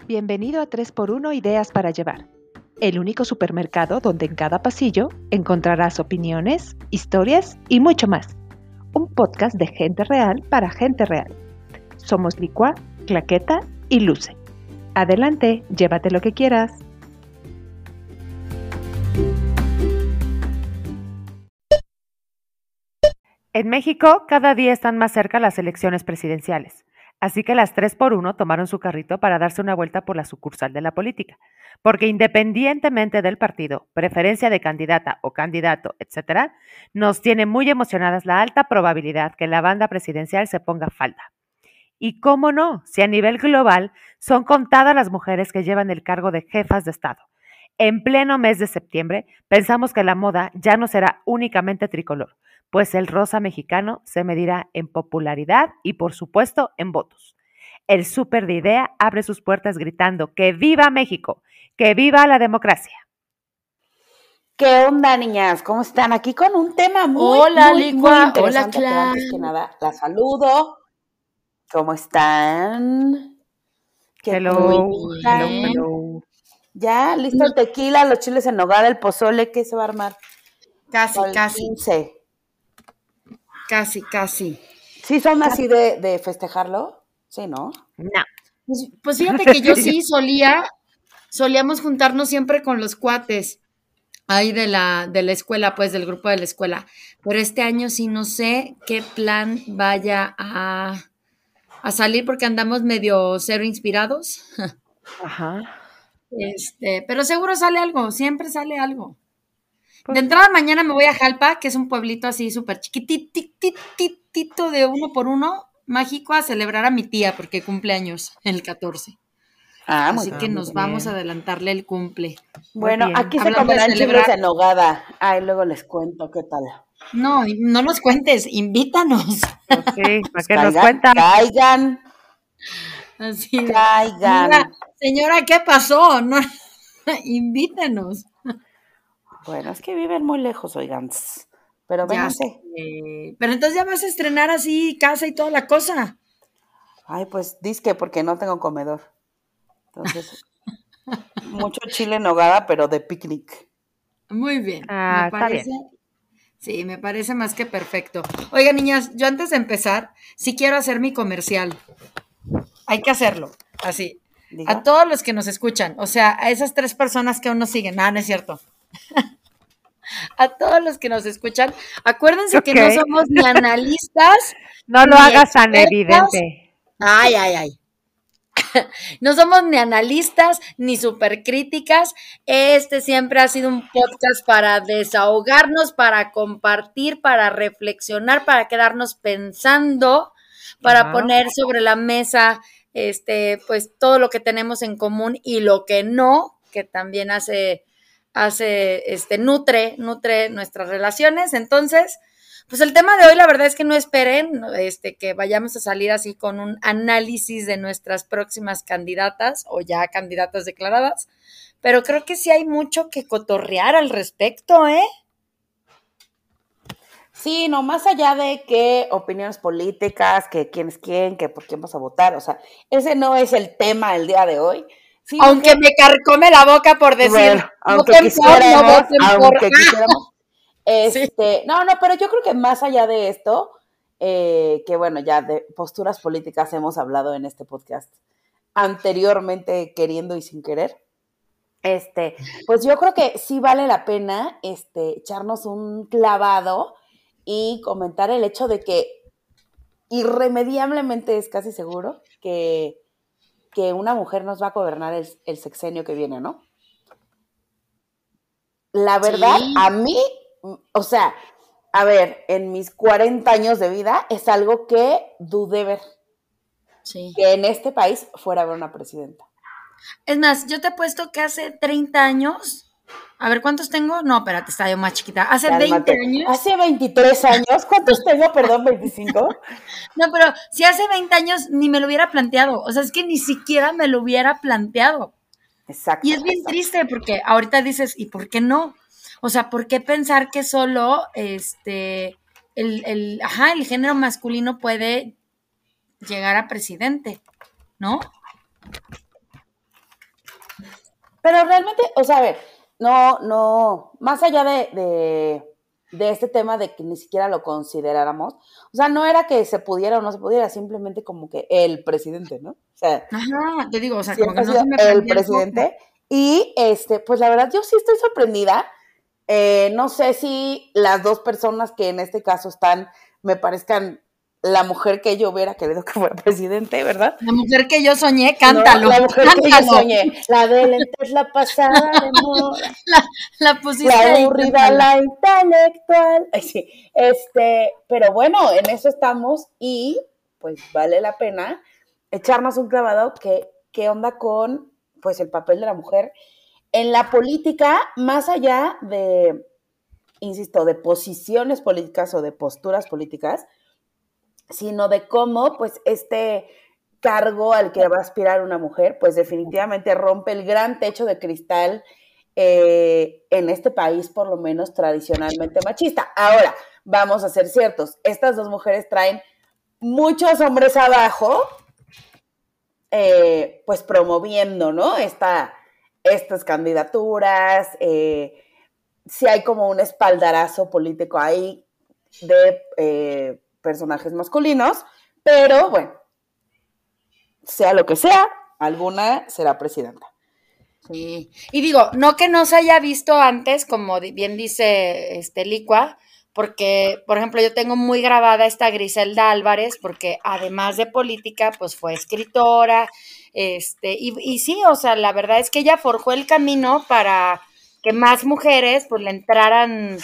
Bienvenido a 3x1 Ideas para Llevar, el único supermercado donde en cada pasillo encontrarás opiniones, historias y mucho más. Un podcast de gente real para gente real. Somos Licua, Claqueta y Luce. Adelante, llévate lo que quieras. En México, cada día están más cerca las elecciones presidenciales. Así que las 3x1 tomaron su carrito para darse una vuelta por la sucursal de la política, porque independientemente del partido, preferencia de candidata o candidato, etc., nos tiene muy emocionadas la alta probabilidad que la banda presidencial se ponga falda. Y cómo no, si a nivel global son contadas las mujeres que llevan el cargo de jefas de Estado. En pleno mes de septiembre, pensamos que la moda ya no será únicamente tricolor, pues el rosa mexicano se medirá en popularidad y, por supuesto, en votos. El Súper de Idea abre sus puertas gritando ¡que viva México! ¡Que viva la democracia! ¿Qué onda, niñas? ¿Cómo están? Aquí con un tema muy interesante. Hola, pero antes que nada, la saludo. ¿Cómo están? Hello. ¿Ya? ¿Listo el tequila, los chiles en nogada, el pozole? ¿Qué se va a armar? Casi. 15. Casi. ¿Sí son así de festejarlo? Sí, ¿no? No. Pues fíjate que yo sí solíamos juntarnos siempre con los cuates ahí de la escuela, pues del grupo de la escuela. Pero este año sí no sé qué plan vaya a salir porque andamos medio cero inspirados. Ajá. Pero seguro sale algo, siempre sale algo. De entrada mañana me voy a Jalpa, que es un pueblito así súper chiquititito de 1x1, mágico, a celebrar a mi tía porque cumple años el 14. Así que nos vamos a adelantarle el cumple. Bueno, aquí se comerán chiles en nogada. Ay, luego les cuento qué tal. No nos cuentes, invítanos. Pues sí, ¿para qué nos cuentan? Caigan. Así. Caigan. Señora, ¿qué pasó? No, invítenos. Bueno, es que viven muy lejos, oigan. Pero vénganse. Pero entonces ya vas a estrenar así casa y toda la cosa. Ay, pues disque porque no tengo comedor. Entonces, mucho chile en nogada, pero de picnic. Muy bien. Me parece. Bien. Sí, me parece más que perfecto. Oiga, niñas, yo antes de empezar, sí quiero hacer mi comercial. Hay que hacerlo, así. ¿Diga? A todos los que nos escuchan, o sea, a esas 3 personas que aún nos siguen. No es cierto. A todos los que nos escuchan, acuérdense que no somos ni analistas. No lo hagas tan evidente. Ay. No somos ni analistas ni supercríticas. Siempre ha sido un podcast para desahogarnos, para compartir, para reflexionar, para quedarnos pensando, para poner sobre la mesa pues todo lo que tenemos en común y lo que no, que también nutre nuestras relaciones. Entonces, pues el tema de hoy, la verdad es que no esperen que vayamos a salir así con un análisis de nuestras próximas candidatas o ya candidatas declaradas, pero creo que sí hay mucho que cotorrear al respecto, ¿eh? Sí, no, más allá de que opiniones políticas, que quién es quién, que por quién vas a votar, o sea, ese no es el tema del día de hoy. Sí, aunque me carcome la boca por decir, bueno, aunque quisiéramos. Sí. No, pero yo creo que más allá de esto, que bueno, ya de posturas políticas hemos hablado en este podcast anteriormente, queriendo y sin querer. Pues yo creo que sí vale la pena echarnos un clavado y comentar el hecho de que irremediablemente es casi seguro que una mujer nos va a gobernar el sexenio que viene, ¿no? La verdad, sí. A mí, o sea, a ver, en mis 40 años de vida es algo que dudé ver. Sí. Que en este país fuera a haber una presidenta. Es más, yo te he puesto que hace 30 años... A ver, ¿cuántos tengo? No, espérate, estaba yo más chiquita. Hace 20 años. Hace 23 años. ¿Cuántos tengo? Perdón, 25. No, pero si hace 20 años ni me lo hubiera planteado. O sea, es que ni siquiera me lo hubiera planteado. Exacto. Y es bien triste porque ahorita dices, ¿y por qué no? O sea, ¿por qué pensar que solo el género masculino puede llegar a presidente? ¿No? Pero realmente, o sea, a ver, no, más allá de este tema de que ni siquiera lo consideráramos, o sea, no era que se pudiera o no se pudiera, simplemente como que el presidente, ¿no? O sea, Ajá, te digo, o sea, como siempre que ha no sido se me el prendía el foco. presidente. Y pues la verdad, yo sí estoy sorprendida. No sé si las dos personas que en este caso están me parezcan la mujer que yo hubiera querido que fuera presidente, ¿verdad? La mujer que yo soñé, No, cántalo, la mujer que yo cántalo. soñé, la de lentes, la pasada de moda, La la pusiste ahí, aburrida, cántala. la intelectual. Ay, sí, pero bueno, en eso estamos y pues vale la pena echarnos un clavado que qué onda con pues el papel de la mujer en la política, más allá de, insisto, de posiciones políticas o de posturas políticas, sino de cómo, pues, este cargo al que va a aspirar una mujer, pues definitivamente rompe el gran techo de cristal en este país, por lo menos tradicionalmente machista. Ahora, vamos a ser ciertos, estas dos mujeres traen muchos hombres abajo, pues promoviendo, ¿no? Estas candidaturas, si hay como un espaldarazo político ahí de personajes masculinos, pero bueno, sea lo que sea, alguna será presidenta. Sí. Y digo, no que no se haya visto antes, como bien dice Licua, porque, por ejemplo, yo tengo muy grabada esta Griselda Álvarez, porque además de política, pues fue escritora, y sí, o sea, la verdad es que ella forjó el camino para que más mujeres, pues, le entraran,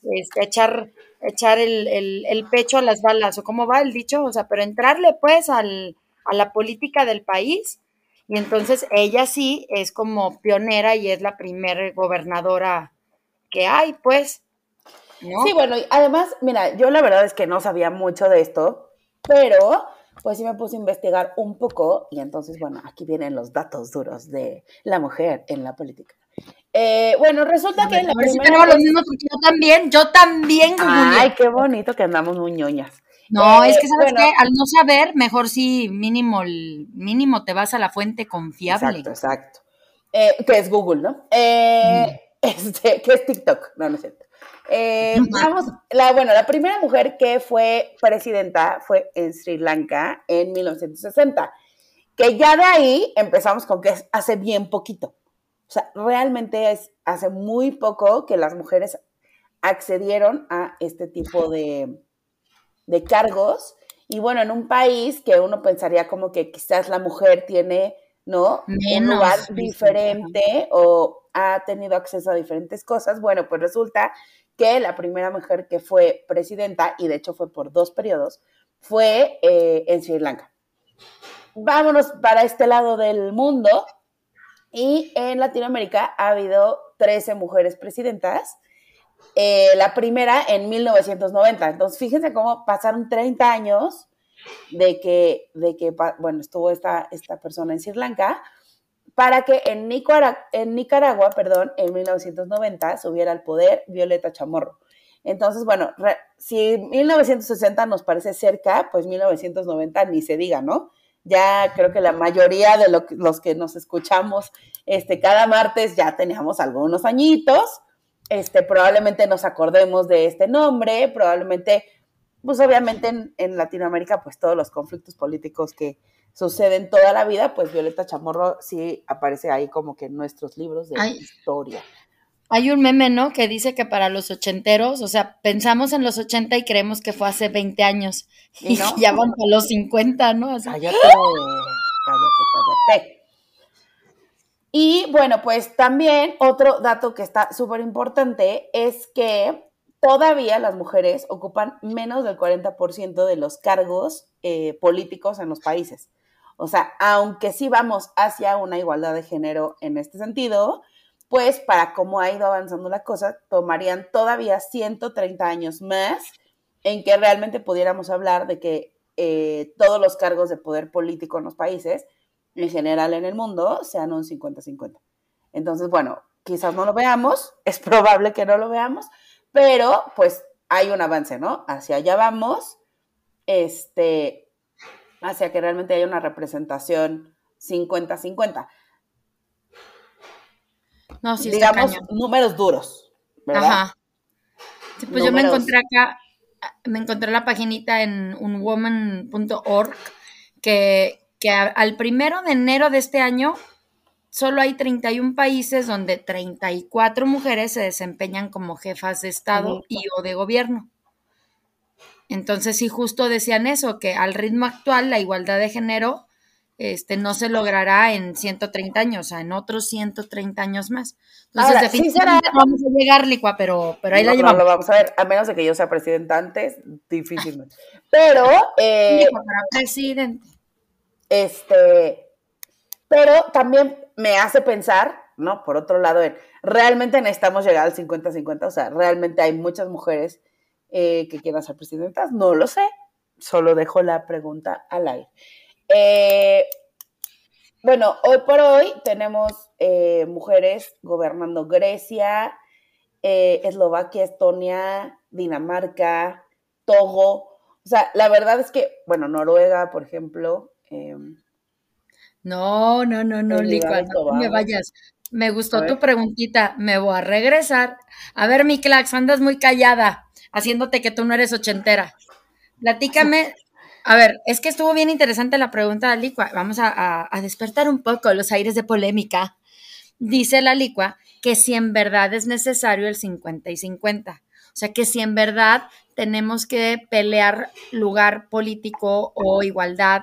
echar el pecho a las balas, o cómo va el dicho, o sea, pero entrarle, pues, a la política del país. Y entonces ella sí es como pionera y es la primer gobernadora que hay, pues, Sí, ¿no? bueno, y además, mira, yo la verdad es que no sabía mucho de esto, pero pues sí me puse a investigar un poco y entonces, bueno, aquí vienen los datos duros de la mujer en la política. Bueno, resulta que A la ver si primera tenemos los es... mismos, porque yo también Ay, googleé. qué bonito que andamos muy ñoñas. No, es que sabes Bueno, qué, al no saber, mejor sí, mínimo, mínimo te vas a la fuente exacto, confiable. exacto. Que es Google, ¿no? Que es TikTok, no, no es cierto. Vamos, la primera mujer que fue presidenta fue en Sri Lanka en 1960, que ya de ahí empezamos con que es hace bien poquito. O sea, realmente es hace muy poco que las mujeres accedieron a este tipo de cargos. Y bueno, en un país que uno pensaría como que quizás la mujer tiene, ¿no? Un lugar Menos, diferente o ha tenido acceso a diferentes cosas. Bueno, pues resulta que la primera mujer que fue presidenta, y de hecho fue por 2 periodos, fue en Sri Lanka. Vámonos para este lado del mundo. Y en Latinoamérica ha habido 13 mujeres presidentas, la primera en 1990. Entonces, fíjense cómo pasaron 30 años de que bueno, estuvo esta persona en Sri Lanka, para que en Nicaragua, perdón, en 1990 subiera al poder Violeta Chamorro. Entonces, bueno, si 1960 nos parece cerca, pues 1990 ni se diga, ¿no? Ya creo que la mayoría de los que nos escuchamos cada martes ya teníamos algunos añitos, probablemente nos acordemos de este nombre, probablemente, pues obviamente en Latinoamérica, pues todos los conflictos políticos que suceden toda la vida, pues Violeta Chamorro sí aparece ahí como que en nuestros libros de hay, historia. hay un meme, ¿no? Que dice que para los ochenteros, o sea, pensamos en los 80 y creemos que fue hace 20 años ¿Y y no? ya van para los 50, ¿no? Así. Cállate. Y bueno, pues también otro dato que está súper importante es que todavía las mujeres ocupan menos del 40% de los cargos políticos en los países. O sea, aunque sí vamos hacia una igualdad de género en este sentido, pues para cómo ha ido avanzando la cosa, tomarían todavía 130 años más en que realmente pudiéramos hablar de que todos los cargos de poder político en los países en general en el mundo sean un 50-50. Entonces, bueno, quizás no lo veamos, es probable que no lo veamos, pero pues hay un avance, ¿no? Hacia allá vamos, hacia que realmente haya una representación 50-50. No, sí está digamos, cañón. números duros, ¿verdad? Ajá. Sí, pues yo me Números. encontré la paginita en unwoman.org que al 1 de enero de este año solo hay 31 países donde 34 mujeres se desempeñan como jefas de Estado Ujú. y o de gobierno. Entonces sí, justo decían eso, que al ritmo actual la igualdad de género no se logrará en 130 años, o sea, en otros 130 años más. Entonces, Ahora, sí será. definitivamente no vamos a llegar, Licua, pero ahí No, la no lo llevamos. vamos a ver, a menos de que yo sea presidenta antes, difícilmente. Pero, Licua para presidente. pero también me hace pensar, ¿no? Por otro lado, realmente necesitamos llegar al 50-50, o sea, realmente hay muchas mujeres que quieran ser presidentas, no lo sé, solo dejo la pregunta al aire. Bueno, hoy por hoy tenemos mujeres gobernando Grecia, Eslovaquia, Estonia, Dinamarca, Togo. O sea, la verdad es que, bueno, Noruega, por ejemplo. No, Trinidad Licua, y no te me Tobago. vayas. Me A gustó tu ver. preguntita, me voy a regresar. A ver, mi Clax, andas muy callada, haciéndote que tú no eres ochentera. Platícame. A ver, es que estuvo bien interesante la pregunta de Licua. Vamos a despertar un poco los aires de polémica. Dice la Licua que si en verdad es necesario el 50 y 50. O sea, que si en verdad tenemos que pelear lugar político o igualdad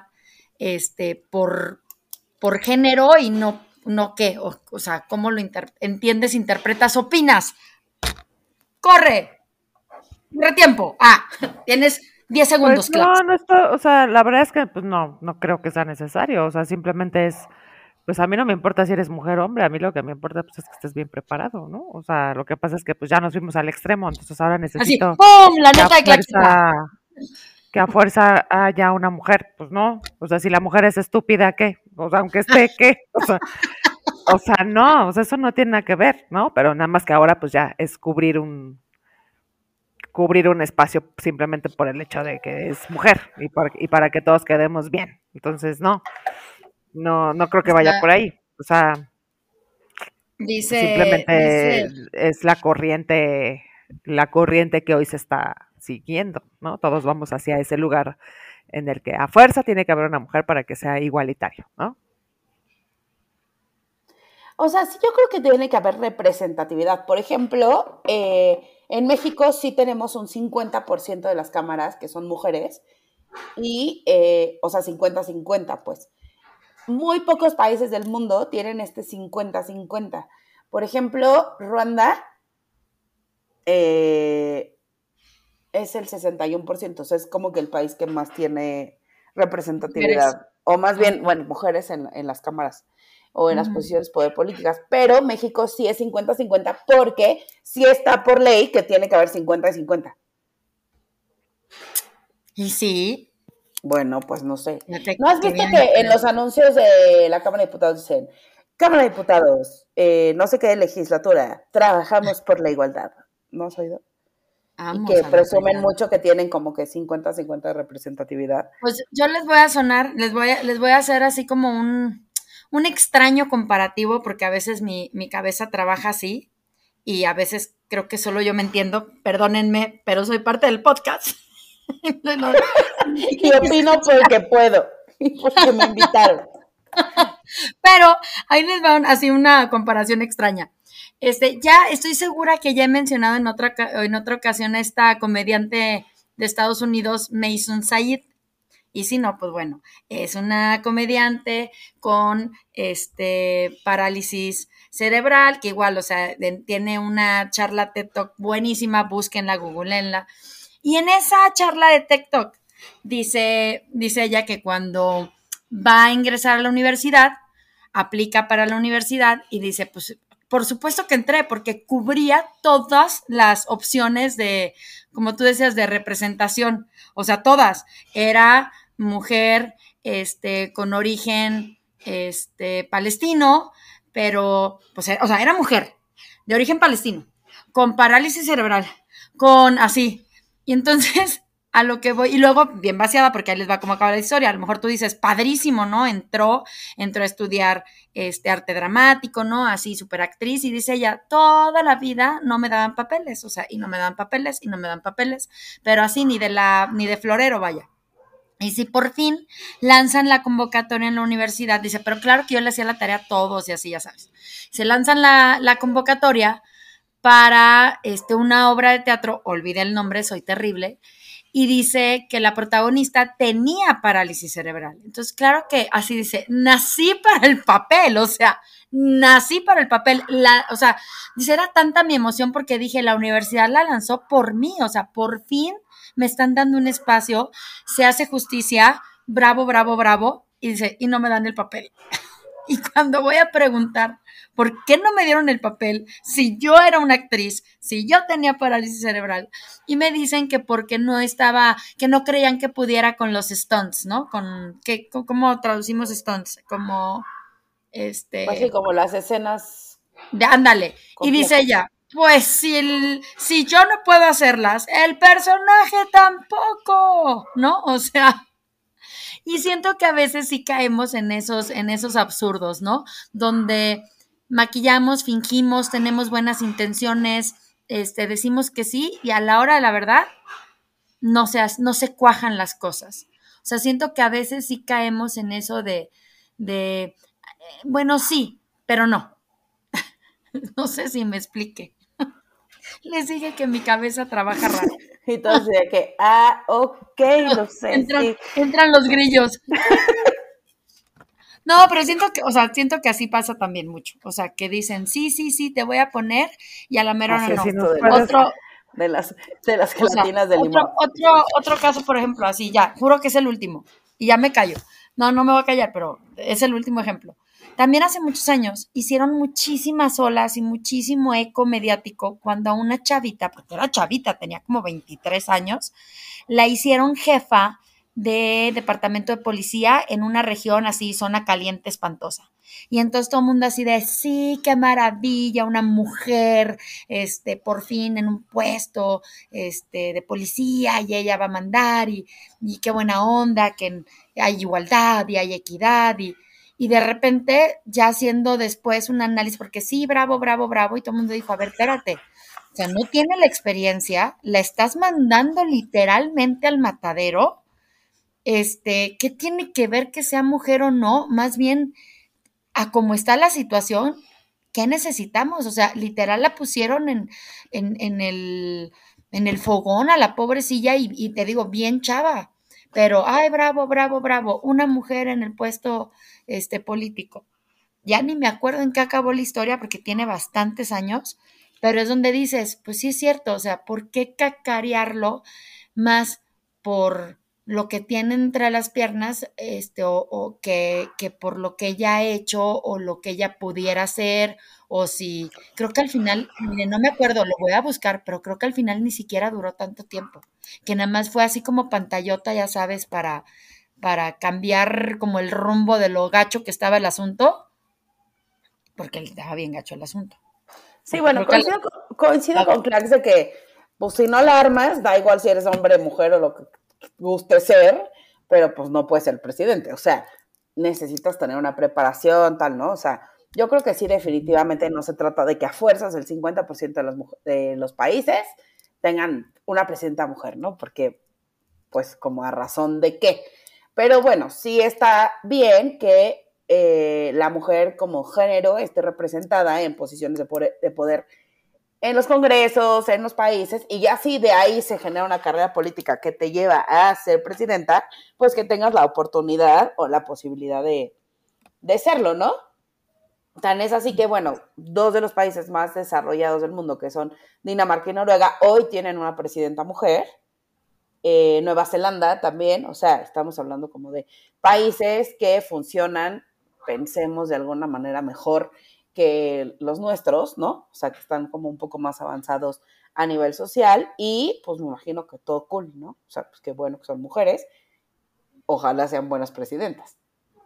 por género y no qué. O sea, ¿cómo lo entiendes, interpretas, opinas? ¡Corre! ¡Corre tiempo! Tienes 10 Pues segundos, no, Clax. no esto, o sea, la verdad es que pues no creo que sea necesario, o sea, simplemente es, pues a mí no me importa si eres mujer o hombre, a mí lo que me importa pues es que estés bien preparado, ¿no? O sea, lo que pasa es que pues ya nos fuimos al extremo, entonces ahora Así, necesito ¡pum! La que a neta de Claxita. fuerza, que a fuerza haya una mujer, pues no, o sea, si la mujer es estúpida, ¿qué? O sea, aunque esté, ¿qué? O sea, no, o sea, eso no tiene nada que ver, ¿no? Pero nada más que ahora pues ya es cubrir un espacio simplemente por el hecho de que es mujer y para que todos quedemos bien. Entonces, no creo que vaya Está, por ahí. O sea, pues simplemente dice, es la corriente que hoy se está siguiendo, ¿no? Todos vamos hacia ese lugar en el que a fuerza tiene que haber una mujer para que sea igualitario, ¿no? O sea, sí, yo creo que tiene que haber representatividad. Por ejemplo, en México sí tenemos un 50% de las cámaras que son mujeres y, o sea, 50-50, pues. Muy pocos países del mundo tienen este 50-50. Por ejemplo, Ruanda es el 61%, o sea, es como que el país que más tiene mujeres. representatividad, o más Ah, bien, bueno, mujeres en las cámaras o en las ujú. posiciones de poder políticas, pero México sí es 50-50 porque sí está por ley que tiene que haber 50-50. Y sí, Bueno, pues no sé. fíjate ¿No has qué visto bien que en creo. los anuncios de la Cámara de Diputados dicen, Cámara de Diputados, no sé qué legislatura, trabajamos por la igualdad? ¿No has oído? Y Vamos que a la presumen fregada. mucho que tienen como que 50-50 de representatividad. Pues yo les voy a sonar, les voy a hacer así como un extraño comparativo, porque a veces mi cabeza trabaja así y a veces creo que solo yo me entiendo, perdónenme, pero soy parte del podcast. No, Y opino porque puedo y porque me invitaron. pero ahí les va así una comparación extraña. Ya estoy segura que ya he mencionado en otra ocasión a esta comediante de Estados Unidos, Mason Said. Y si no, pues bueno, es una comediante con parálisis cerebral, que igual, o sea, tiene una charla TED Talk buenísima, búsquenla, googleenla. Y en esa charla de TED Talk dice ella que cuando va a ingresar a la universidad, aplica para la universidad y dice, pues por supuesto que entré porque cubría todas las opciones de, como tú decías, de representación, o sea, todas. Era mujer, con origen, palestino, pero, pues, o sea, era mujer de origen palestino, con parálisis cerebral, con así. Y entonces a lo que voy, y luego bien vaciada porque ahí les va como acaba la historia, a lo mejor tú dices, padrísimo, ¿no? Entró a estudiar arte dramático, ¿no? Así, súper actriz, y dice ella, toda la vida no me daban papeles, o sea, y no me daban papeles, y no me dan papeles, pero así ni de florero, vaya. Y si por fin lanzan la convocatoria en la universidad, dice, pero claro que yo le hacía la tarea a todos y así, ya sabes. Se lanzan la convocatoria para una obra de teatro, olvidé el nombre, soy terrible, y dice que la protagonista tenía parálisis cerebral. Entonces, claro que así dice, nací para el papel, o sea, nací para el papel. O sea, dice, era tanta mi emoción porque dije, la universidad la lanzó por mí, o sea, por fin me están dando un espacio, se hace justicia, bravo, bravo, bravo, y dice, y no me dan el papel. Y cuando voy a preguntar por qué no me dieron el papel si yo era una actriz, si yo tenía parálisis cerebral, y me dicen que porque no estaba, que no creían que pudiera con los stunts, ¿no? ¿Cómo traducimos stunts? Como, Así como las escenas. Ándale. Y dice ella, pues si yo no puedo hacerlas, el personaje tampoco, ¿no? O sea, y siento que a veces sí caemos en esos absurdos, ¿no? Donde maquillamos, fingimos, tenemos buenas intenciones, decimos que sí, y a la hora de la verdad no se cuajan las cosas. O sea, siento que a veces sí caemos en eso de bueno, sí, pero no. No sé si me explique. Les dije que mi cabeza trabaja raro. Y todos de que, ok, lo sé, sí. Entran los grillos. No, pero siento que así pasa también mucho. O sea, que dicen, sí, sí, sí, te voy a poner, y a la mera hora no. De las gelatinas de limón. Otro caso, por ejemplo, así, ya, juro que es el último, y ya me callo. No me voy a callar, pero es el último ejemplo. También hace muchos años hicieron muchísimas olas y muchísimo eco mediático cuando a una chavita, porque era chavita, tenía como 23 años, la hicieron jefa de departamento de policía en una región así, zona caliente, espantosa. Y entonces todo el mundo así de, sí, qué maravilla, una mujer, por fin en un puesto, de policía, y ella va a mandar, y qué buena onda, que hay igualdad y hay equidad, y de repente ya haciendo después un análisis, porque sí, bravo, bravo, bravo, y todo el mundo dijo, a ver, espérate, o sea, no tiene la experiencia, la estás mandando literalmente al matadero, ¿qué tiene que ver que sea mujer o no? Más bien, a cómo está la situación, ¿qué necesitamos? O sea, literal la pusieron en el fogón a la pobrecilla y te digo, bien chava, pero, ay, bravo, bravo, bravo, una mujer en el puesto político. Ya ni me acuerdo en qué acabó la historia porque tiene bastantes años, pero es donde dices, pues sí es cierto, o sea, ¿por qué cacarearlo más por lo que tiene entre las piernas, o que por lo que ella ha hecho o lo que ella pudiera hacer, o si, creo que al final, mire, no me acuerdo, lo voy a buscar, pero creo que al final ni siquiera duró tanto tiempo, que nada más fue así como pantallota, ya sabes, para cambiar como el rumbo de lo gacho que estaba el asunto, porque él estaba bien gacho el asunto. Sí, bueno, coincido con Clarks de que, pues si no la armas, da igual si eres hombre, mujer o lo que guste ser, pero pues no puedes ser presidente. O sea, necesitas tener una preparación, tal, ¿no? O sea, yo creo que sí, definitivamente no se trata de que a fuerzas el 50% de los países tengan una presidenta mujer, ¿no? Porque, pues, como a razón de qué. Pero bueno, sí está bien que la mujer como género esté representada en posiciones de poder en los congresos, en los países, y ya si de ahí se genera una carrera política que te lleva a ser presidenta, pues que tengas la oportunidad o la posibilidad de serlo, ¿no? Tan es así que, bueno, dos de los países más desarrollados del mundo, que son Dinamarca y Noruega, hoy tienen una presidenta mujer. Nueva Zelanda también, o sea, estamos hablando como de países que funcionan, pensemos de alguna manera mejor que los nuestros, ¿no? O sea, que están como un poco más avanzados a nivel social y pues me imagino que todo cool, ¿no? O sea, pues qué bueno que son mujeres, ojalá sean buenas presidentas.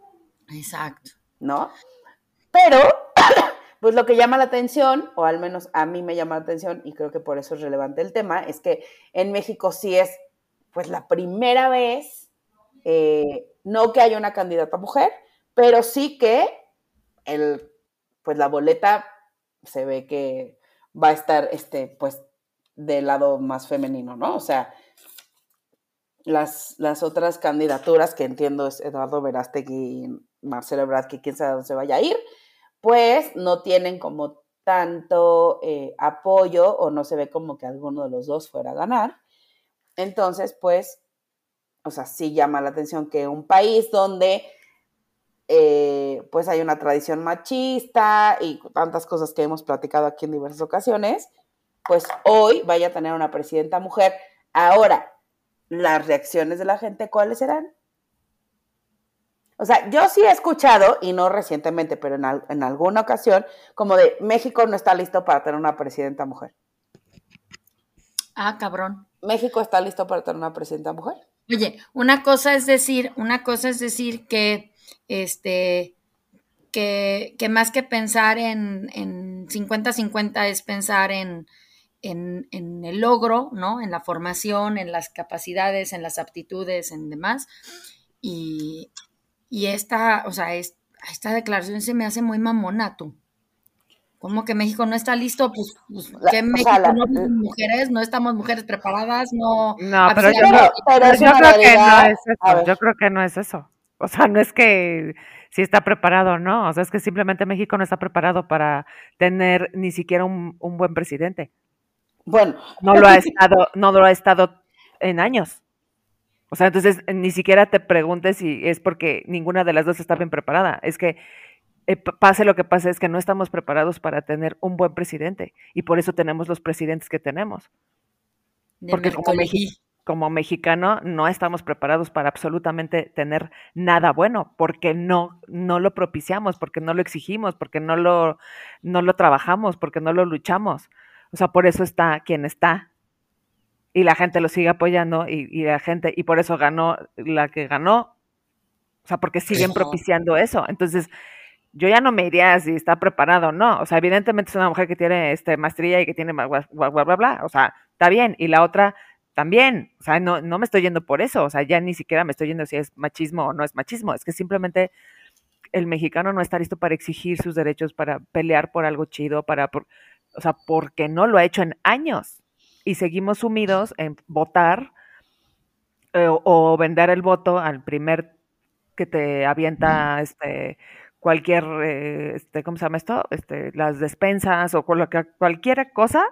Exacto. ¿No? Pero, pues lo que llama la atención, o al menos a mí me llama la atención, y creo que por eso es relevante el tema, es que en México sí es pues la primera vez, no que haya una candidata mujer, pero sí que pues la boleta se ve que va a estar, pues, del lado más femenino, ¿no? O sea, las otras candidaturas que entiendo es Eduardo Verástegui y Marcelo Ebrard, que quién sabe dónde se vaya a ir, pues no tienen como tanto apoyo o no se ve como que alguno de los dos fuera a ganar. Entonces, pues, o sea, sí llama la atención que un país donde pues hay una tradición machista y tantas cosas que hemos platicado aquí en diversas ocasiones, pues hoy vaya a tener una presidenta mujer. Ahora, las reacciones de la gente, ¿cuáles serán? O sea, yo sí he escuchado, y no recientemente, pero en alguna ocasión, como de México no está listo para tener una presidenta mujer. Ah, cabrón. ¿México está listo para tener una presidenta mujer? Oye, una cosa es decir que que más que pensar en 50-50 es pensar en el logro, ¿no? En la formación, en las capacidades, en las aptitudes, en demás. Y esta, o sea, esta declaración se me hace muy mamona, tú. ¿Cómo que México no está listo? Pues ¿qué México no somos mujeres? ¿No estamos mujeres preparadas? No, pero yo creo que no es eso. Yo creo que no es eso. O sea, no es que si está preparado o no. O sea, es que simplemente México no está preparado para tener ni siquiera un buen presidente. Bueno. No lo ha estado en años. O sea, entonces ni siquiera te preguntes si es porque ninguna de las dos está bien preparada. Es que pase lo que pase, es que no estamos preparados para tener un buen presidente. Y por eso tenemos los presidentes que tenemos. Porque como mexicano no estamos preparados para absolutamente tener nada bueno, porque no lo propiciamos, porque no lo exigimos, porque no lo trabajamos, porque no lo luchamos. O sea, por eso está quien está. Y la gente lo sigue apoyando y por eso ganó la que ganó. O sea, porque siguen propiciando eso. Entonces, yo ya no me iría si está preparado o no. O sea, evidentemente es una mujer que tiene maestría y que tiene bla, bla, bla, bla. O sea, está bien. Y la otra también. O sea, no me estoy yendo por eso. O sea, ya ni siquiera me estoy yendo si es machismo o no es machismo. Es que simplemente el mexicano no está listo para exigir sus derechos, para pelear por algo chido, o sea, porque no lo ha hecho en años. Y seguimos sumidos en votar o vender el voto al primer que te avienta cualquier, ¿cómo se llama esto? Las despensas o cualquier cosa,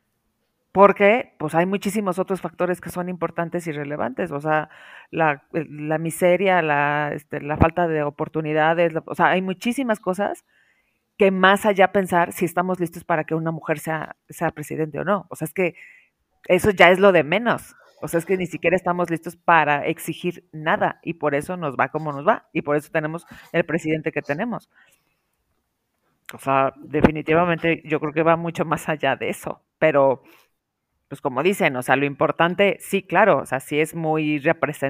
porque pues hay muchísimos otros factores que son importantes y relevantes, o sea, la miseria, la falta de oportunidades, o sea, hay muchísimas cosas que más allá pensar si estamos listos para que una mujer sea presidente o no. O sea, es que eso ya es lo de menos. O sea, es que ni siquiera estamos listos para exigir nada y por eso nos va como nos va y por eso tenemos el presidente que tenemos. O sea, definitivamente yo creo que va mucho más allá de eso, pero pues como dicen, o sea, lo importante, sí, claro, o sea, sí es muy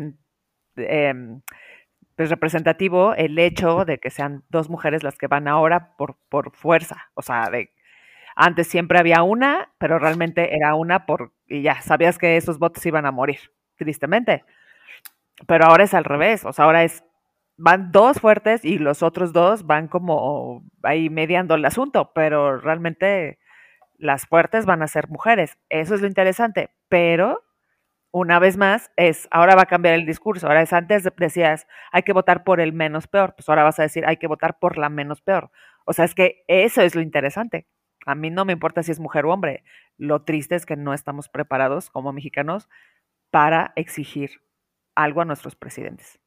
pues representativo el hecho de que sean dos mujeres las que van ahora por fuerza, o sea, antes siempre había una, pero realmente era una y ya, sabías que esos votos iban a morir, tristemente. Pero ahora es al revés, o sea, van dos fuertes y los otros dos van como ahí mediando el asunto, pero realmente las fuertes van a ser mujeres. Eso es lo interesante, pero una vez más ahora va a cambiar el discurso. Ahora antes decías, hay que votar por el menos peor, pues ahora vas a decir, hay que votar por la menos peor. O sea, es que eso es lo interesante. A mí no me importa si es mujer o hombre. Lo triste es que no estamos preparados como mexicanos para exigir algo a nuestros presidentes.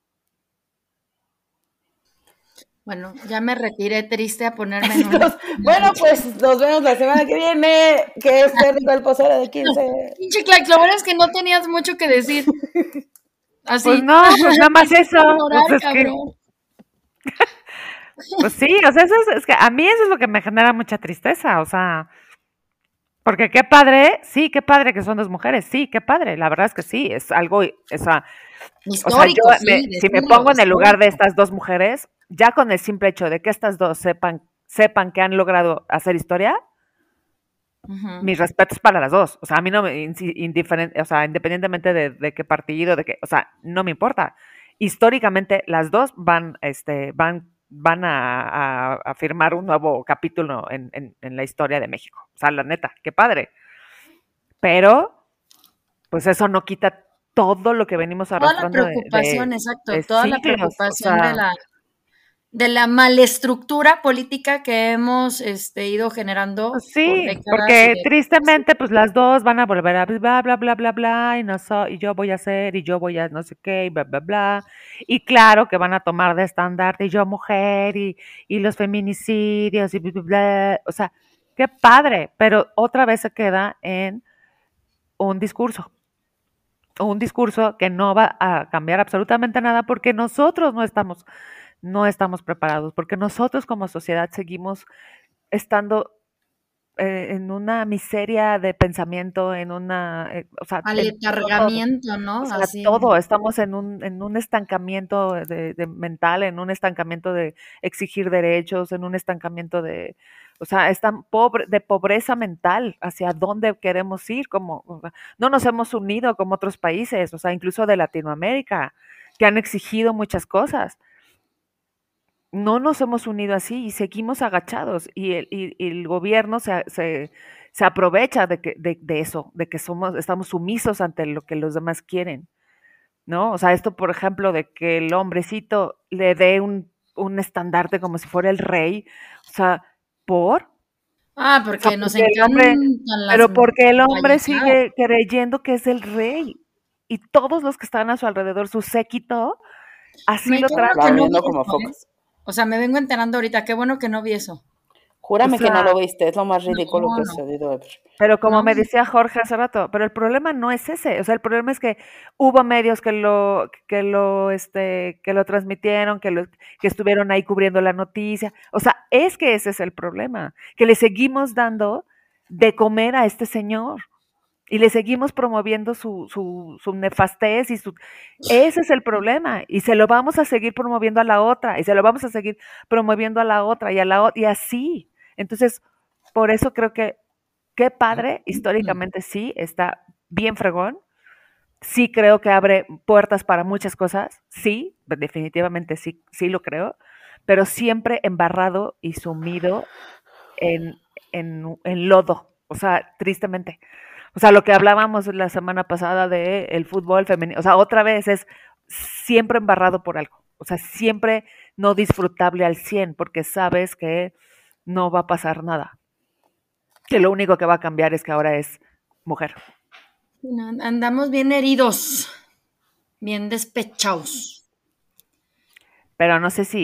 Bueno, ya me retiré triste a ponerme en una... Bueno, pues nos vemos la semana que viene, que es rico el pozole de 15. Pinche Clax, lo bueno es que no tenías mucho que decir. Así. Pues no, pues nada más eso. Pues es que... Pues sí, o sea, es que a mí eso es lo que me genera mucha tristeza, o sea, porque qué padre que son dos mujeres, sí, qué padre, la verdad es que sí, es algo, histórico, o sea, si me pongo en el lugar de estas dos mujeres, ya con el simple hecho de que estas dos sepan que han logrado hacer historia, Mis respetos para las dos. O sea, a mí no me indiferente, o sea, independientemente de qué partido, o sea, no me importa. Históricamente, las dos van a firmar un nuevo capítulo en la historia de México. O sea, la neta, qué padre. Pero, pues eso no quita todo lo que venimos arrastrando toda la preocupación, exacto, toda la siglos. preocupación O sea, de la malestructura política que hemos ido generando por sí, décadas porque tristemente, pues las dos van a volver a bla, bla, bla, bla, bla, y, no y yo voy a hacer, y yo voy a no sé qué, y bla, bla, bla. Y claro que van a tomar de estandarte, y yo mujer, y los feminicidios, y bla, bla, bla. O sea, qué padre, pero otra vez se queda en un discurso que no va a cambiar absolutamente nada porque nosotros no estamos preparados, porque nosotros como sociedad seguimos estando en una miseria de pensamiento, o sea, todo, aletargamiento, ¿no? o sea, Así. todo, estamos en un estancamiento de mental, en un estancamiento de exigir derechos, en un estancamiento o sea, de pobreza mental, hacia dónde queremos ir, o sea, no nos hemos unido como otros países, o sea, incluso de Latinoamérica, que han exigido muchas cosas. No nos hemos unido así y seguimos agachados y el gobierno se aprovecha de eso, de que estamos sumisos ante lo que los demás quieren, ¿no? O sea, esto, por ejemplo, de que el hombrecito le dé un estandarte como si fuera el rey, o sea, ¿por? O sea, Porque nos porque el hombre, encantan las pero porque el hombre payasadas. sigue creyendo que es el rey y todos los que están a su alrededor, su séquito, así Me, lo qué bueno que tratan. no vi Aplaudiendo como eso, ¿eh? focos. O sea, me vengo enterando ahorita, qué bueno que no vi eso. O Júrame que no sea, lo viste, es lo más ridículo No, que he no, sucedido ever. pero como no. me decía Jorge hace rato, pero el problema no es ese, o sea, el problema es que hubo medios que lo transmitieron, que estuvieron ahí cubriendo la noticia, o sea, es que ese es el problema, que le seguimos dando de comer a este señor y le seguimos promoviendo su nefastez ese es el problema y se lo vamos a seguir promoviendo a la otra y se lo vamos a seguir promoviendo a la otra y a la otra y así. Entonces, por eso creo que qué padre, históricamente sí, está bien fregón. Sí creo que abre puertas para muchas cosas, sí, definitivamente sí, sí lo creo, pero siempre embarrado y sumido en lodo, o sea, tristemente. O sea, lo que hablábamos la semana pasada de el fútbol femenino, o sea, otra vez es siempre embarrado por algo, o sea, siempre no disfrutable al 100 porque sabes que no va a pasar nada, que lo único que va a cambiar es que ahora es mujer. Andamos bien heridos, bien despechados. Pero no sé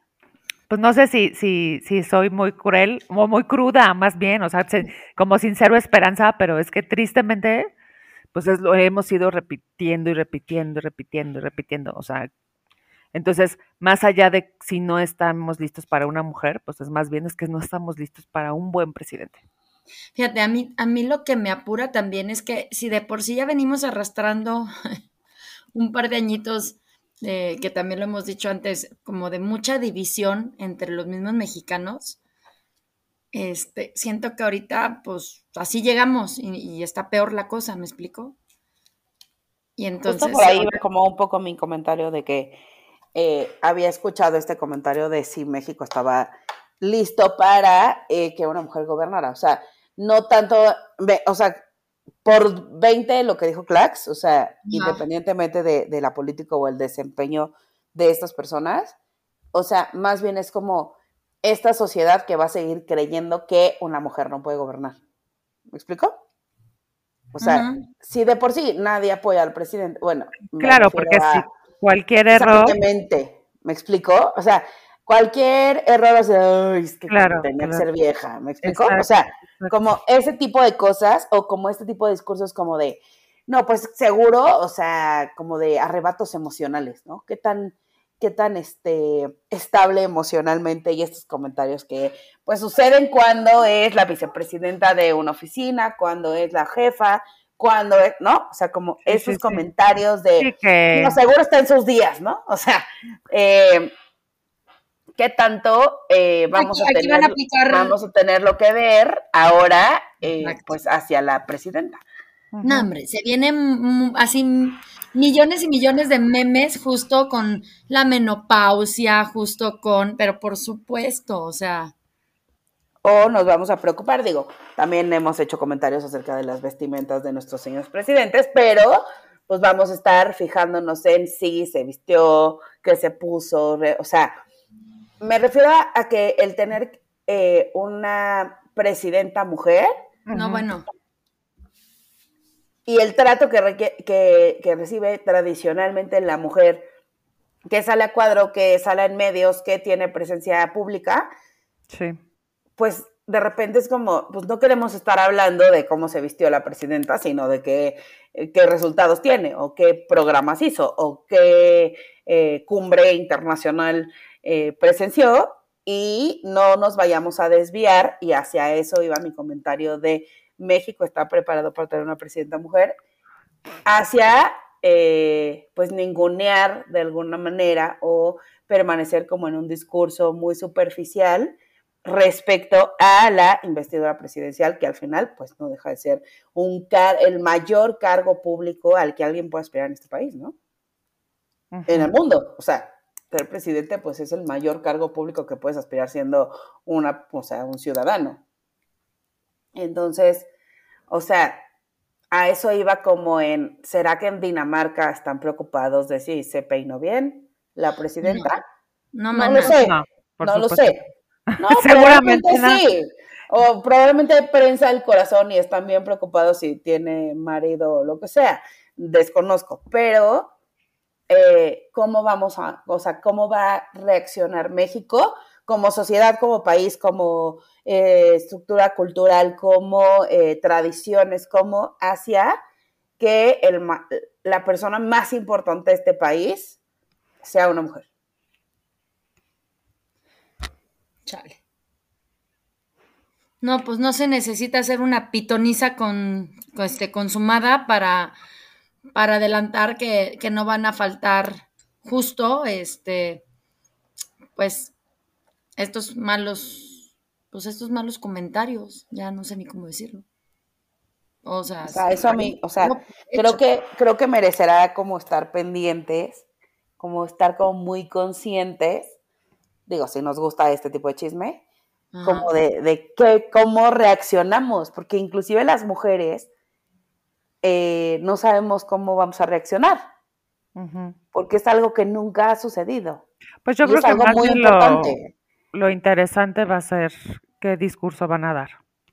si soy muy cruel o muy cruda, más bien, o sea, como sin cero esperanza, pero es que tristemente, pues lo hemos ido repitiendo y repitiendo y repitiendo y repitiendo, o sea, entonces, más allá de si no estamos listos para una mujer, pues es más bien es que no estamos listos para un buen presidente. Fíjate, a mí lo que me apura también es que si de por sí ya venimos arrastrando un par de añitos, que también lo hemos dicho antes, como de mucha división entre los mismos mexicanos, siento que ahorita, pues, así llegamos y está peor la cosa, ¿me explico? Y Justo entonces, por ahí va como un poco mi comentario de que había escuchado este comentario de si México estaba listo para que una mujer gobernara. O sea, no tanto, o sea, por 20 lo que dijo Clax, o sea, independientemente de la política o el desempeño de estas personas, o sea, más bien es como esta sociedad que va a seguir creyendo que una mujer no puede gobernar. ¿Me explico? O sea, si de por sí nadie apoya al presidente, bueno, me Claro, refiero porque si a cualquier error, exactamente, ¿me explico? O sea, cualquier error, o sea, ay, es que como claro, tenía que claro, ser vieja, ¿me explico? O exacto, sea, exacto. como ese tipo de cosas o como este tipo de discursos como de, no, pues seguro, o sea, como de arrebatos emocionales, ¿no? ¿Qué tan estable emocionalmente y estos comentarios que pues suceden cuando es la vicepresidenta de una oficina, cuando es la jefa, cuando es, ¿no? O sea, como Sí, sí, esos sí. comentarios de, Sí que, no, seguro está en sus días, ¿no? O sea, ¿qué tanto aquí van a aplicar, vamos a tenerlo que ver ahora pues hacia la presidenta. No, hombre, se vienen así millones y millones de memes justo con la menopausia, justo con, pero por supuesto, o sea. O nos vamos a preocupar, digo, también hemos hecho comentarios acerca de las vestimentas de nuestros señores presidentes, pero pues vamos a estar fijándonos en si se vistió, qué se puso, o sea, me refiero a que el tener una presidenta mujer. No, bueno. Y el trato que recibe tradicionalmente la mujer, que sale a cuadro, que sale en medios, que tiene presencia pública, sí, pues de repente es como, pues no queremos estar hablando de cómo se vistió la presidenta, sino de qué resultados tiene, o qué programas hizo, o qué cumbre internacional presenció, y no nos vayamos a desviar, y hacia eso iba mi comentario de México está preparado para tener una presidenta mujer, hacia pues ningunear de alguna manera o permanecer como en un discurso muy superficial respecto a la investidura presidencial, que al final pues no deja de ser el mayor cargo público al que alguien puede aspirar en este país, ¿no? En el mundo, o sea, ser presidente pues es el mayor cargo público que puedes aspirar siendo un ciudadano. Entonces, o sea, a eso iba como en, ¿será que en Dinamarca están preocupados de si se peinó bien la presidenta? No lo sé, no lo sé. No, seguramente sí. O probablemente prensa el corazón y están bien preocupados si tiene marido o lo que sea. Desconozco, pero ¿cómo va a reaccionar México como sociedad, como país, como estructura cultural, como tradiciones, como hacia que la persona más importante de este país sea una mujer? Chale. No, pues no se necesita hacer una pitoniza consumada para adelantar que no van a faltar justo pues estos malos comentarios, ya no sé ni cómo decirlo. O sea eso a mí, creo que merecerá como estar pendientes, como estar como muy conscientes, digo, si nos gusta este tipo de chisme, como de cómo reaccionamos, porque inclusive las mujeres no sabemos cómo vamos a reaccionar, porque es algo que nunca ha sucedido. Pues yo creo que algo muy importante. Lo interesante va a ser qué discurso van a dar.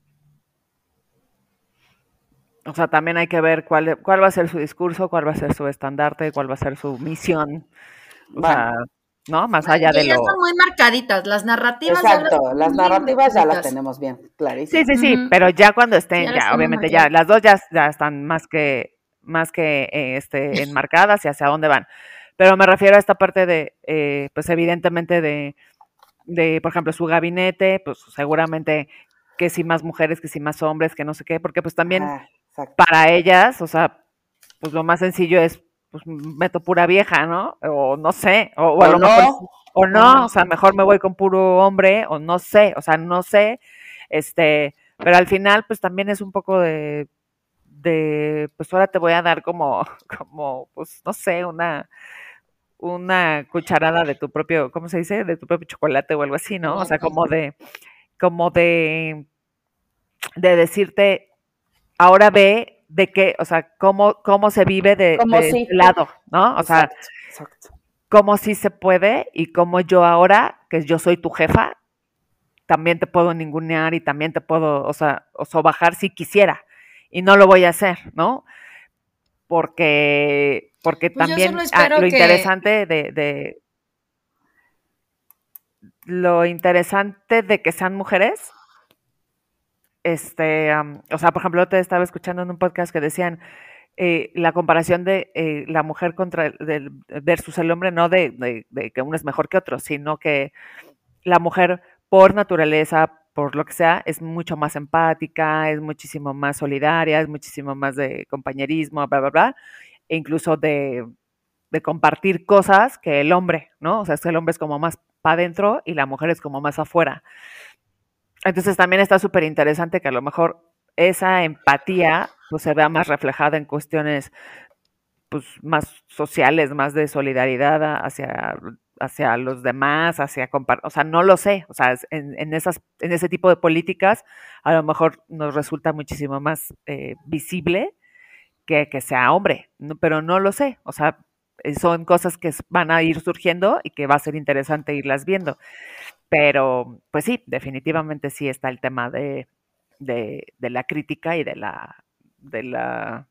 O sea, también hay que ver cuál va a ser su discurso, cuál va a ser su estandarte, cuál va a ser su misión. O sea, ¿no? Más allá de ya están muy marcaditas, las narrativas. Exacto, las narrativas ya las tenemos bien clarísimas. Sí, pero ya cuando estén, ya obviamente ya las dos ya están más que enmarcadas y hacia dónde van. Pero me refiero a esta parte de, pues evidentemente de, por ejemplo, su gabinete, pues seguramente que si más mujeres, que si más hombres, que no sé qué, porque pues también para ellas, o sea, pues lo más sencillo es, pues meto pura vieja, ¿no? O no sé, o a lo mejor, o no, o sea, mejor me voy con puro hombre, o no sé, pero al final, pues también es un poco de pues ahora te voy a dar como, pues no sé, una cucharada de tu propio, ¿cómo se dice? De tu propio chocolate o algo así, ¿no? O sea, como de decirte, ahora ve de qué, o sea, cómo se vive de este lado, ¿no? O sea, cómo sí se puede y cómo yo ahora, que yo soy tu jefa, también te puedo ningunear y también te puedo, o sobajar si quisiera. Y no lo voy a hacer, ¿no? Porque pues también lo interesante lo interesante de que sean mujeres, o sea, por ejemplo, te estaba escuchando en un podcast que decían la comparación de la mujer versus el hombre, no de que uno es mejor que otro, sino que la mujer por naturaleza, por lo que sea, es mucho más empática, es muchísimo más solidaria, es muchísimo más de compañerismo, bla, bla, bla, e incluso de compartir cosas que el hombre, ¿no? O sea, es que el hombre es como más para adentro y la mujer es como más afuera. Entonces también está súper interesante que a lo mejor esa empatía pues se vea más reflejada en cuestiones pues más sociales, más de solidaridad hacia los demás, o sea, no lo sé, o sea, en ese tipo de políticas a lo mejor nos resulta muchísimo más visible que sea hombre, pero no lo sé, o sea, son cosas que van a ir surgiendo y que va a ser interesante irlas viendo, pero pues sí, definitivamente sí está el tema de la crítica y de la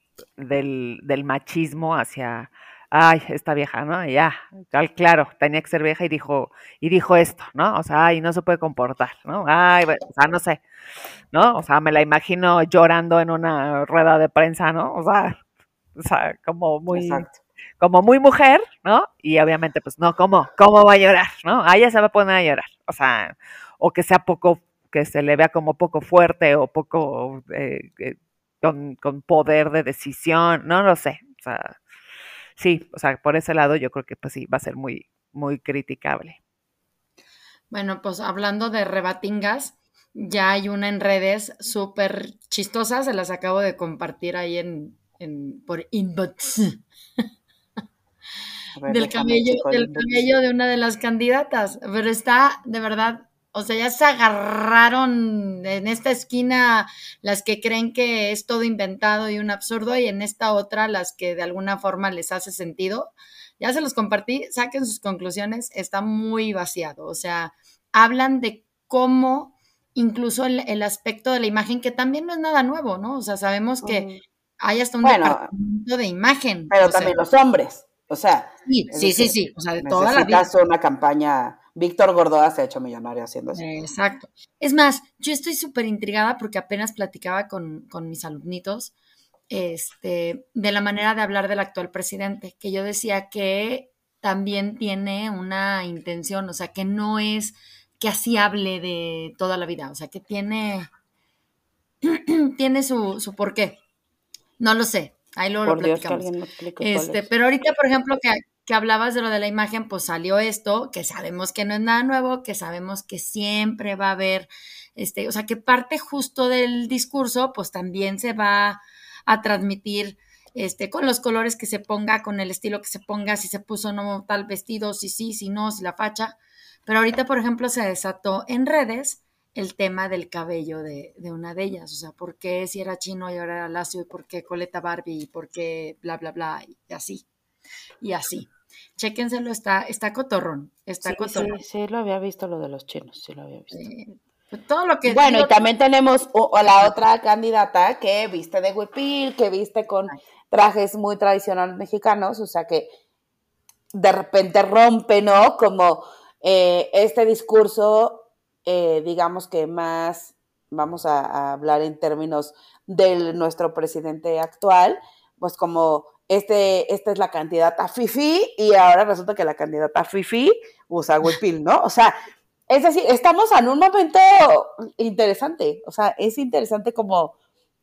del machismo hacia, ay, esta vieja, ¿no? Y ya, claro, tenía que ser vieja y dijo esto, ¿no? O sea, ay, no se puede comportar, ¿no? Ay, o sea, no sé, ¿no? O sea, me la imagino llorando en una rueda de prensa, ¿no? O sea, Exacto. como muy mujer, ¿no? Y obviamente, pues, no, ¿cómo va a llorar, ¿no? Ah, ella se va a poner a llorar, o sea, o que sea poco, que se le vea como poco fuerte o poco con poder de decisión, no lo sé, o sea, sí, o sea, por ese lado yo creo que pues sí, va a ser muy criticable. Bueno, pues hablando de rebatingas, ya hay una en redes súper chistosa, se las acabo de compartir ahí por inbox A ver, déjame checo el del inbox. cabello de una de las candidatas, pero está de verdad, o sea, ya se agarraron en esta esquina las que creen que es todo inventado y un absurdo y en esta otra las que de alguna forma les hace sentido. Ya se los compartí, saquen sus conclusiones, está muy vaciado, o sea, hablan de cómo incluso el aspecto de la imagen, que también no es nada nuevo, ¿no? O sea, sabemos que Ujú. hay hasta un Bueno, departamento de imagen, pero o sea, también los hombres. O sea, sí, es sí, sí, decir, sí, o sea, de toda la vida. necesitas una campaña. Víctor Gordoa se ha hecho millonario haciendo eso. Exacto. Es más, yo estoy súper intrigada porque apenas platicaba con mis alumnitos, de la manera de hablar del actual presidente, que yo decía que también tiene una intención, o sea, que no es que así hable de toda la vida, o sea, que tiene su porqué. No lo sé, ahí luego lo Por Dios, que platicamos. alguien me explique cuál es. Pero ahorita, por ejemplo, que hablabas de lo de la imagen, pues salió esto, que sabemos que no es nada nuevo, que sabemos que siempre va a haber, o sea, que parte justo del discurso, pues también se va a transmitir, con los colores que se ponga, con el estilo que se ponga, si se puso no tal vestido, si sí, si no, si la facha. Pero ahorita, por ejemplo, se desató en redes el tema del cabello de una de ellas, o sea, por qué si era chino y ahora era lacio, y por qué coleta Barbie, y por qué bla, bla, bla, y así, y así. Chéquenselo, está cotorrón, está Sí, sí, cotorrón. sí, lo había visto lo de los chinos, sí lo había visto. Pues todo lo que Bueno, digo, y también tenemos a la otra candidata que viste de huipil, que viste con trajes muy tradicionales mexicanos, o sea que de repente rompe, ¿no? Como este discurso, digamos que más, vamos a hablar en términos de nuestro presidente actual, pues como esta es la candidata Fifi y ahora resulta que la candidata Fifi usa huipil, ¿no? O sea, es decir, estamos en un momento interesante, o sea, es interesante como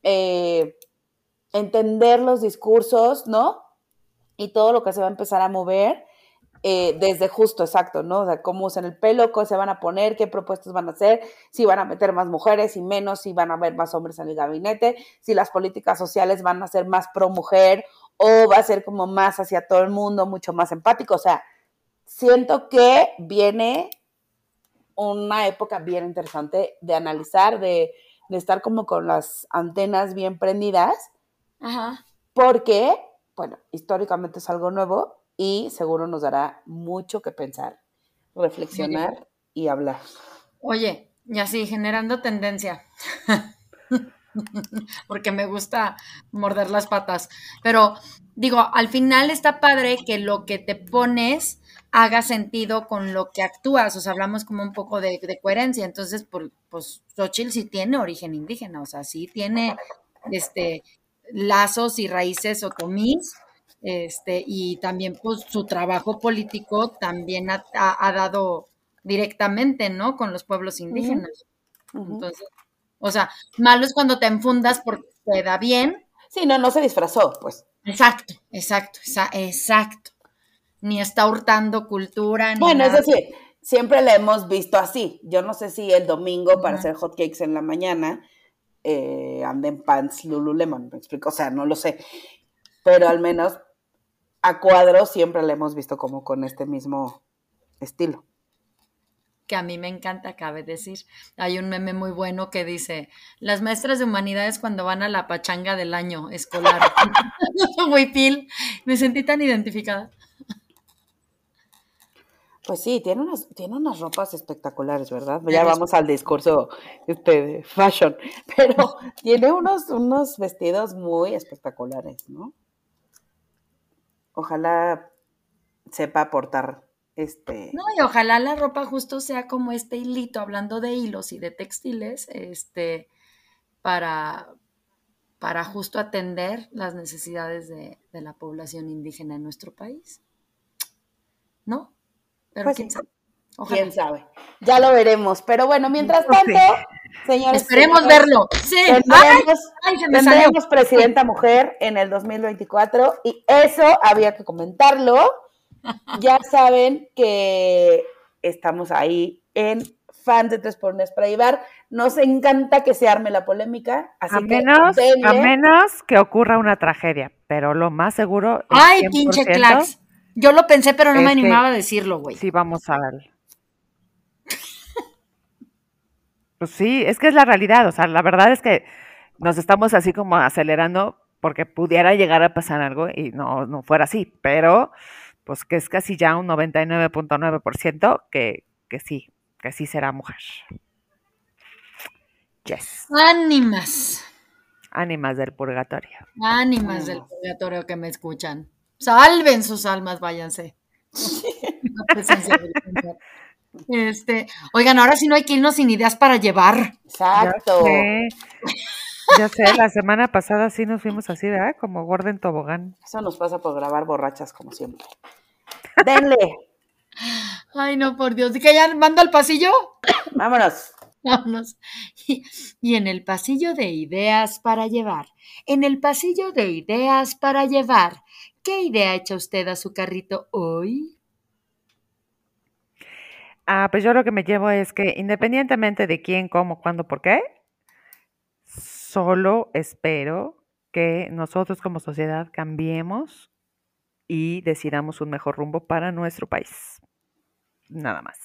entender los discursos, ¿no? Y todo lo que se va a empezar a mover desde justo, exacto, ¿no? O sea, cómo usan el pelo, qué se van a poner, qué propuestas van a hacer, si van a meter más mujeres y menos, si van a haber más hombres en el gabinete, si las políticas sociales van a ser más pro mujer o va a ser como más hacia todo el mundo, mucho más empático. O sea, siento que viene una época bien interesante de analizar, de estar como con las antenas bien prendidas, ajá. porque, bueno, históricamente es algo nuevo y seguro nos dará mucho que pensar, reflexionar y hablar. Oye, y así, generando tendencia, porque me gusta morder las patas, pero digo, al final está padre que lo que te pones haga sentido con lo que actúas, o sea, hablamos como un poco de coherencia, entonces, pues Xochitl sí tiene origen indígena, o sea, sí tiene, este, lazos y raíces otomís, y también, pues, su trabajo político también ha dado directamente, ¿no? Con los pueblos Uh-huh, indígenas. uh-huh. Entonces, o sea, malo es cuando te enfundas porque te da bien. Sí, no, no se disfrazó, pues. Exacto, exacto, exacto. Ni está hurtando cultura ni Bueno, es nada. decir, siempre la hemos visto así. Yo no sé si el domingo para Ujú. hacer hotcakes en la mañana ande en pants Lululemon, me explico, o sea, no lo sé, pero al menos a cuadro siempre la hemos visto como con este mismo estilo. Que a mí me encanta, cabe decir. Hay un meme muy bueno que dice, las maestras de humanidades cuando van a la pachanga del año escolar. Huipil, me sentí tan identificada. Pues sí, tiene unas ropas espectaculares, ¿verdad? Ya Pero vamos al discurso de fashion, pero tiene unos vestidos muy espectaculares, ¿no? Ojalá sepa aportar no, y ojalá la ropa justo sea como este hilito, hablando de hilos y de textiles, para, para justo atender las necesidades de la población indígena en nuestro país, ¿no? Pero pues quién sí, sabe, ojalá. quién sabe. Ya lo veremos, pero bueno, mientras Pues sí. tanto, señores, Esperemos señores, verlo. Sí. Ay, se me salió. tendremos presidenta mujer en el 2024 y eso había que comentarlo. Ya saben que estamos ahí en Fans de 3x1 para llevar. Nos encanta que se arme la polémica, así A que menos denle. que ocurra una tragedia, pero lo más seguro, el Ay, pinche 100%, Clax. Yo lo pensé, pero no me es que animaba a decirlo, güey. sí vamos a dar. Pues sí, es que es la realidad, o sea, la verdad es que nos estamos así como acelerando porque pudiera llegar a pasar algo y no fuera así, pero pues que es casi ya un 99.9% que sí será mujer. Yes. Ánimas. Ánimas del purgatorio. Ánimas del purgatorio que me escuchan. Salven sus almas, váyanse. La presencia del Señor. Oigan, ahora sí no hay que irnos sin ideas para llevar. Exacto. Ya sé, la semana pasada sí nos fuimos así, ¿verdad? Como gorda en tobogán. Eso nos pasa por grabar borrachas como siempre. Denle. Ay, no, por Dios. ¿Y que ya mando al pasillo? Vámonos. Vámonos. Y en el pasillo de ideas para llevar. En el pasillo de ideas para llevar. ¿Qué idea echa usted a su carrito hoy? Pues yo lo que me llevo es que independientemente de quién, cómo, cuándo, por qué, solo espero que nosotros como sociedad cambiemos y decidamos un mejor rumbo para nuestro país. Nada más.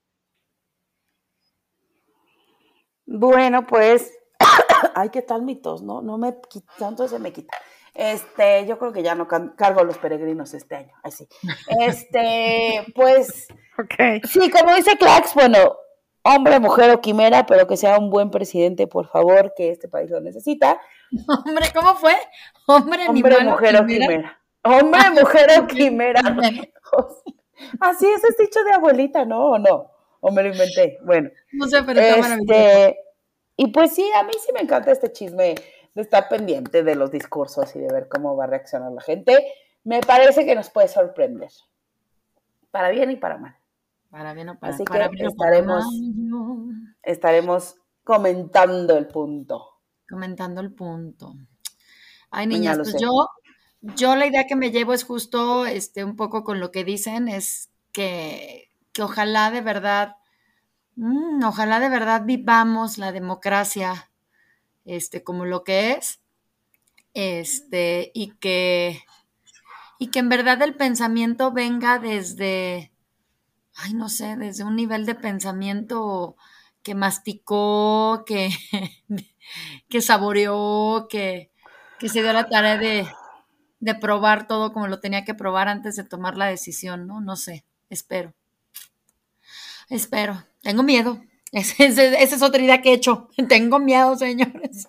Bueno, pues, ay, ¿qué tal mi tos? No me quita, tanto se me quita. Yo creo que ya no cargo los peregrinos este año. Ay, sí. Pues, Ok. sí, como dice Clax, bueno, hombre, mujer o quimera, pero que sea un buen presidente, por favor, que este país lo necesita. Hombre, ¿cómo fue? Hombre, Hombre, animal mujer o quimera. Hombre, mujer o quimera. Así es el dicho de abuelita, ¿no? ¿O no? ¿O me lo inventé? Bueno. No sé, pero está maravilloso. Y pues sí, a mí sí me encanta este chisme de estar pendiente de los discursos y de ver cómo va a reaccionar la gente. Me parece que nos puede sorprender. Para bien y para mal. Para bien o para, Así para que bien o para mal. estaremos comentando el punto. Comentando el punto. Ay, Ya niñas, lo pues sé. yo la idea que me llevo es justo un poco con lo que dicen, es que ojalá de verdad, ojalá de verdad vivamos la democracia, como lo que es, y que en verdad el pensamiento venga desde, ay, no sé, desde un nivel de pensamiento que masticó, que saboreó, que se dio la tarea de probar todo como lo tenía que probar antes de tomar la decisión, ¿no? No sé, espero. Tengo miedo. Esa es otra idea que he hecho. Tengo miedo, señores.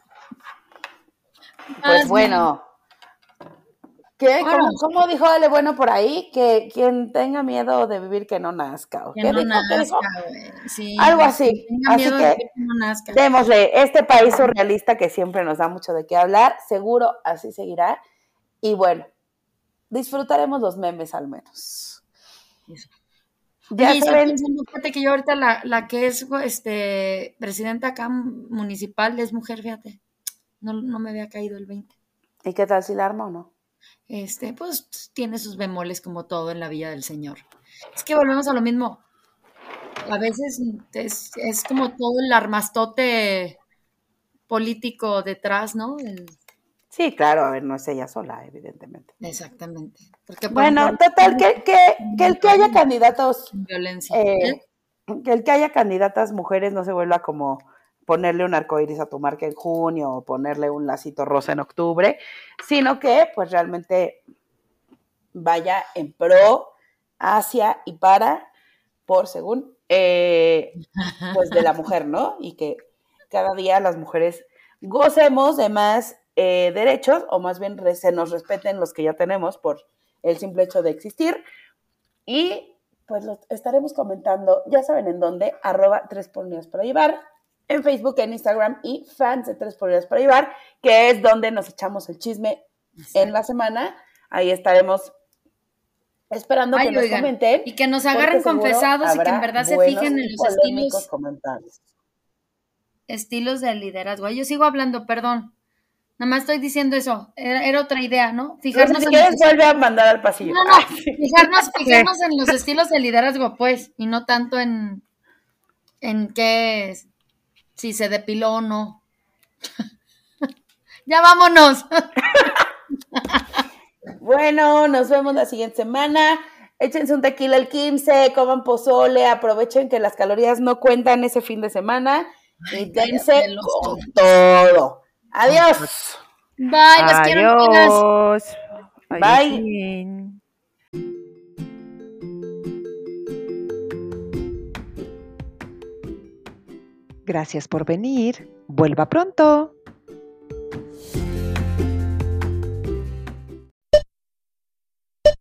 Pues bueno. ¿Qué? ¿Cómo dijo Ale Bueno por ahí? Que quien tenga miedo de vivir que no nazca. ¿O Que qué no dijo? ¿Qué dijo? nazca, güey. Sí, Algo güey. así. Tenga Así miedo de que que no nazca. démosle este país surrealista que siempre nos da mucho de qué hablar. Seguro así seguirá. Y bueno, disfrutaremos los memes al menos. Eso. Ya Oye, saben. pensando, fíjate que yo ahorita la que es presidenta acá municipal es mujer, fíjate. No me había caído el 20. ¿Y qué tal si la arma o no? Pues tiene sus bemoles como todo en la vida del Señor. Es que volvemos a lo mismo. A veces es como todo el armastote político detrás, ¿no? Sí, claro, a ver, no es ella sola, evidentemente. Exactamente. Porque, bueno, total, que el que haya candidatos, violencia. Que el que haya candidatas mujeres no se vuelva como ponerle un arcoíris a tu marca en junio o ponerle un lacito rosa en octubre, sino que pues realmente vaya en pro, hacia y para, por según, pues de la mujer, ¿no? Y que cada día las mujeres gocemos de más derechos, o más bien se nos respeten los que ya tenemos por el simple hecho de existir. Y pues lo estaremos comentando, ya saben en dónde, @3x para llevar, en Facebook, en Instagram y fans de 3x para llevar, que es donde nos echamos el chisme. Exacto. En la semana. Ahí estaremos esperando que nos comenten. Y que nos agarren confesados y que en verdad se fijen en los estilos de liderazgo. Yo sigo hablando, perdón. Nada más estoy diciendo eso. Era otra idea, ¿no? Fijarnos si quieres, vuelve a mandar al pasillo. No, fijarnos en los estilos de liderazgo, pues, y no tanto en qué, si se depiló o no. Ya vámonos. Bueno, nos vemos la siguiente semana. Échense un tequila el 15, coman pozole, aprovechen que las calorías no cuentan ese fin de semana y dense con todo. Adiós. Bye, los quiero. Adiós. Bye. Gracias por venir. Vuelva pronto.